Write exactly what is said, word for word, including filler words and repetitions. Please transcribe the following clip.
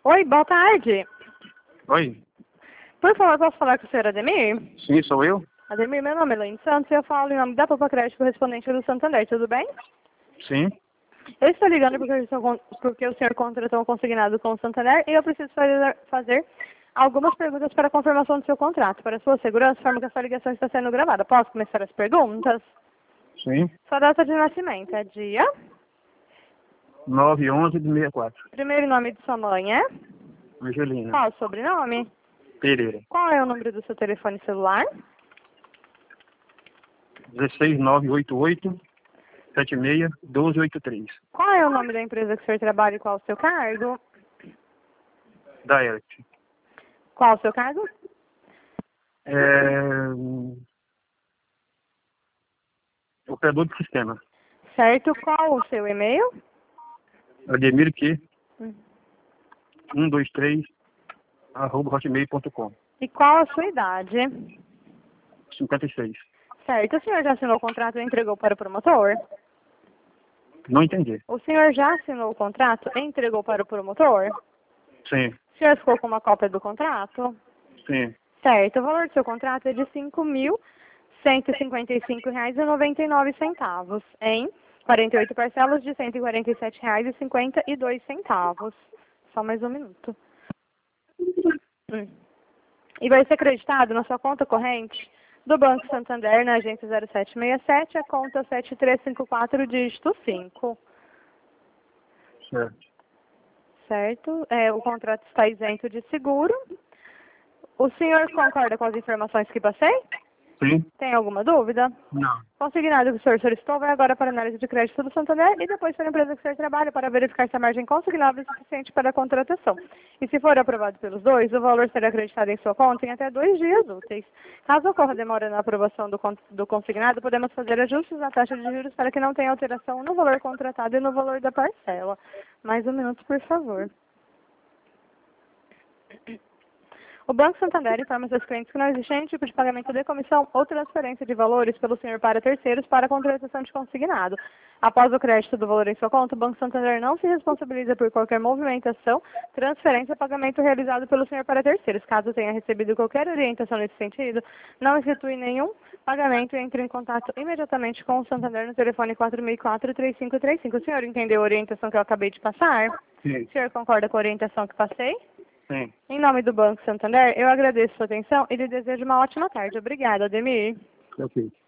Oi, boa tarde. Oi? Por favor, posso falar com o senhor Ademir? Sim, sou eu? Ademir, meu nome é Elaine Santos e eu falo em nome da Poupa Crédito correspondente do Santander, tudo bem? Sim. Eu estou ligando porque, eu estou con- porque o senhor contratou um consignado com o Santander e eu preciso fazer, fazer algumas perguntas para a confirmação do seu contrato. Para sua segurança, informo que a sua ligação está sendo gravada. Posso começar as perguntas? Sim. Sua data de nascimento é dia? nove onze de sessenta e quatro. Primeiro nome de sua mãe é? Angelina. Qual o sobrenome? Pereira. Qual é o número do seu telefone celular? dezesseis nove oito oito sete seis um dois oito três. Qual é o nome da empresa que o senhor trabalha e qual o seu cargo? Da E R T. Qual o seu cargo? É... Operador de sistema. Certo. Qual o seu e-mail? Ademir que Hum. um dois três arroba hotmail ponto com. E qual a sua idade? cinquenta e seis. Certo. O senhor já assinou o contrato e entregou para o promotor? Não entendi. O senhor já assinou o contrato e entregou para o promotor? Sim. O senhor ficou com uma cópia do contrato? Sim. Certo. O valor do seu contrato é de cinco mil cento e cinquenta e cinco reais e noventa e nove centavos em quarenta e oito parcelas de cento e quarenta e sete reais e cinquenta e dois centavos. Só mais um minuto. Hum. E vai ser acreditado na sua conta corrente do Banco Santander, na agência zero sete seis sete, a conta sete três cinco quatro, dígito cinco. Certo. Certo? É, o contrato está isento de seguro. O senhor concorda com as informações que passei? Sim. Tem alguma dúvida? Não. Consignado que o senhor solicitou vai agora para a análise de crédito do Santander e depois para a empresa que o senhor trabalha para verificar se a margem consignável é suficiente para a contratação. E se for aprovado pelos dois, o valor será acreditado em sua conta em até dois dias úteis. Caso ocorra demora na aprovação do, con- do consignado, podemos fazer ajustes na taxa de juros para que não tenha alteração no valor contratado e no valor da parcela. Mais um minuto, por favor. O Banco Santander informa seus clientes que não existe nenhum tipo de pagamento de comissão ou transferência de valores pelo senhor para terceiros para a contratação de consignado. Após o crédito do valor em sua conta, o Banco Santander não se responsabiliza por qualquer movimentação, transferência ou pagamento realizado pelo senhor para terceiros. Caso tenha recebido qualquer orientação nesse sentido, não efetue nenhum pagamento e entre em contato imediatamente com o Santander no telefone quatro seis quatro, três cinco três cinco. O senhor entendeu a orientação que eu acabei de passar? Sim. O senhor concorda com a orientação que passei? Sim. Em nome do Banco Santander, eu agradeço sua atenção e lhe desejo uma ótima tarde. Obrigada, Ademir. Ok.